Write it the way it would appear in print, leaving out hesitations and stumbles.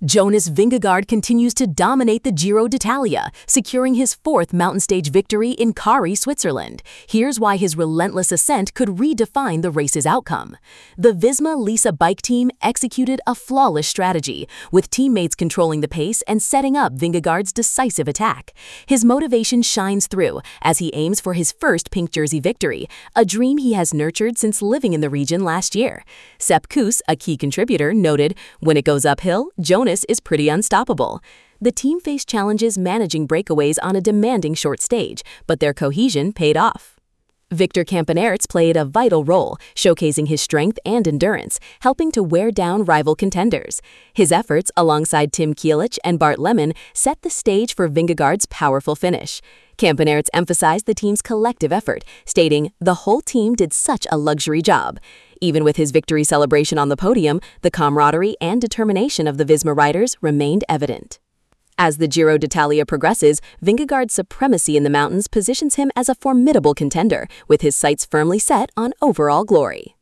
Jonas Vingegaard continues to dominate the Giro d'Italia, securing his fourth mountain stage victory in Kari, Switzerland. Here's why his relentless ascent could redefine the race's outcome. The Visma Lease bike team executed a flawless strategy, with teammates controlling the pace and setting up Vingegaard's decisive attack. His motivation shines through as he aims for his first pink jersey victory, a dream he has nurtured since living in the region last year. Sepp Kuss, a key contributor, noted, "When it goes uphill, Jonas is pretty unstoppable." The team faced challenges managing breakaways on a demanding short stage, but their cohesion paid off. Victor Campenaerts played a vital role, showcasing his strength and endurance, helping to wear down rival contenders. His efforts, alongside Tim Kielich and Bart Lemon, set the stage for Vingegaard's powerful finish. Campenaerts emphasized the team's collective effort, stating, "The whole team did such a luxury job." Even with his victory celebration on the podium, the camaraderie and determination of the Visma riders remained evident. As the Giro d'Italia progresses, Vingegaard's supremacy in the mountains positions him as a formidable contender, with his sights firmly set on overall glory.